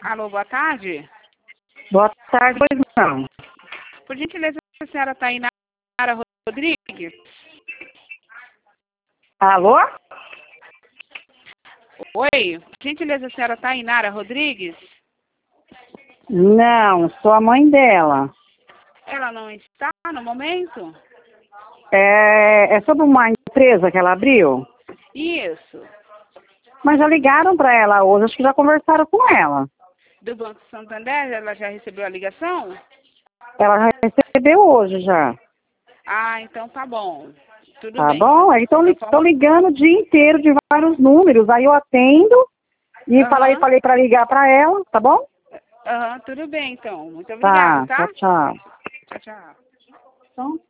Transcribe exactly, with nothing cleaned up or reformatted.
Alô, boa tarde. Boa tarde, pois não. Por gentileza, a senhora Tainara Rodrigues? Alô? Oi, por gentileza, a senhora Tainara Rodrigues? Não, sou a mãe dela. Ela não está no momento? É, é sobre uma empresa que ela abriu? Isso, Mas já ligaram para ela hoje, acho que já conversaram com ela. do Banco Santander, ela já recebeu a ligação? Ela já recebeu hoje já. Ah, então tá bom. Tudo Tá bem. bom? Aí estão Eu ligando o dia inteiro de vários números. Aí eu atendo e falei, Aham, falei para ligar para ela, tá bom? aham, tudo bem então. Muito obrigada, Tá, tá? tchau, tchau. Tchau, tchau. Então,